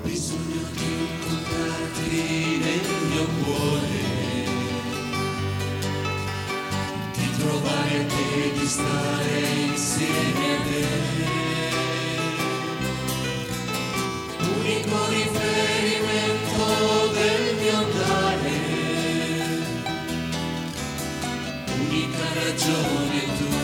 bisogno di incontrarti nel mio cuore, di trovare a te, di stare insieme a te. Unico riferimento del mio andare, unica ragione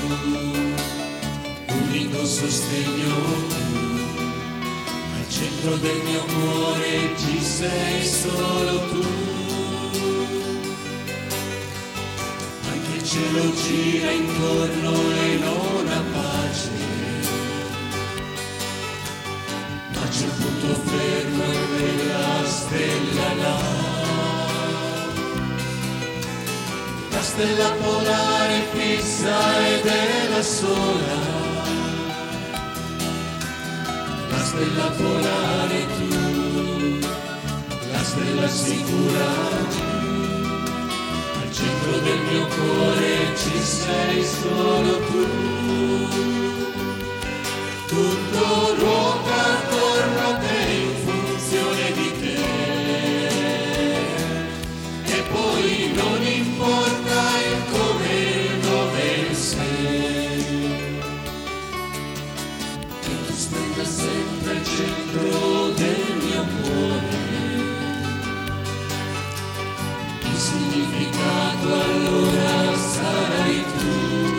tu, unico sostegno tu. Al centro del mio cuore ci sei solo tu. Anche il cielo gira intorno e non ha pace, ma c'è un punto fermo e quella stella là. La stella polare fissa ed è la sola. La stella polare tu, la stella sicura tu. Al centro del mio cuore ci sei solo tu. Tutto ruota attorno a te in funzione di te, e poi non importa il come e il dove sei, e tu stai da sempre al centro del mio cuore. Il significato allora sarai tu.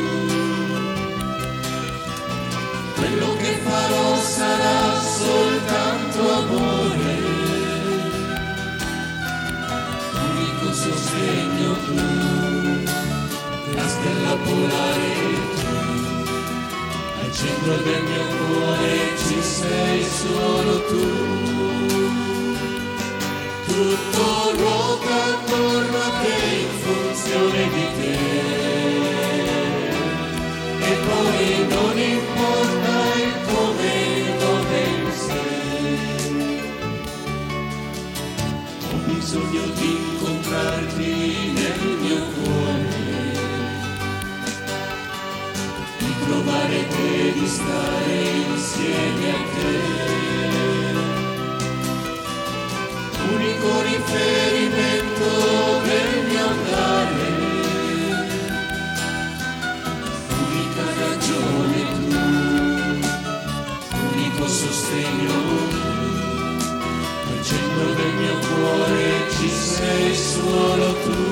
Quello che farò sarà soltanto amore, unico sostegno tu, la stella polare tu. Al centro del mio cuore ci sei solo tu. Tutto ruota attorno a te in funzione di te, e poi non importa il come e dove sei. Ho bisogno di incontrarti nel mio cuore, di trovare te, di stare insieme a te. Unico riferimento del mio andare, unica ragione tu, unico sostegno tu. Al centro del mio cuore ci sei solo tu.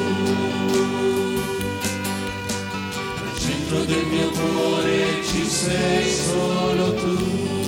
Al centro del mio cuore ci sei solo tu.